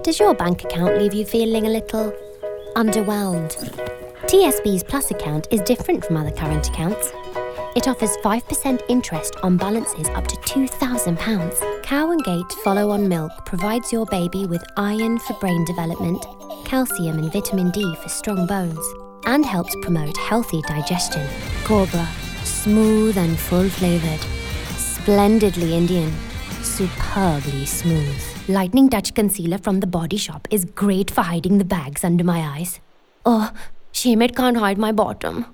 Does your bank account leave you feeling a little underwhelmed? TSB's Plus account is different from other current accounts. It offers 5% interest on balances up to £2,000. Cow and Gate Follow-On Milk provides your baby with iron for brain development, calcium and vitamin D for strong bones, and helps promote healthy digestion. Cobra, smooth and full-flavoured, splendidly Indian, superbly smooth. Lightning Touch Concealer from The Body Shop is great for hiding the bags under my eyes. Oh, shame it can't hide my bottom.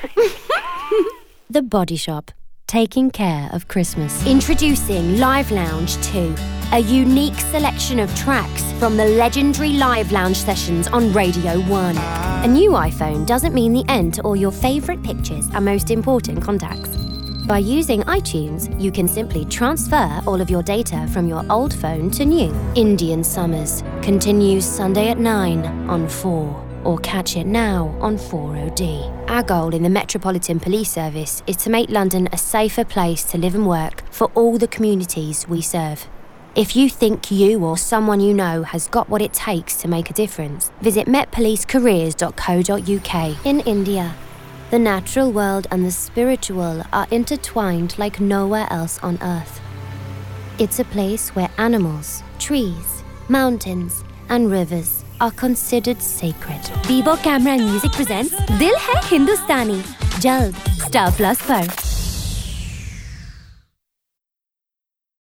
The Body Shop, taking care of Christmas. Introducing Live Lounge 2, a unique selection of tracks from the legendary Live Lounge sessions on Radio 1. A new iPhone doesn't mean the end to all your favourite pictures and most important contacts. By using iTunes, you can simply transfer all of your data from your old phone to new. Indian Summers continues Sunday at 9 on 4. Or catch it now on 4OD. Our goal in the Metropolitan Police Service is to make London a safer place to live and work for all the communities we serve. If you think you or someone you know has got what it takes to make a difference, visit metpolicecareers.co.uk. In India, the natural world and the spiritual are intertwined like nowhere else on Earth. It's a place where animals, trees, mountains, and rivers are considered sacred. Bebo Camera and Music presents Dil Hai Hindustani. Jald, Star Plus पर.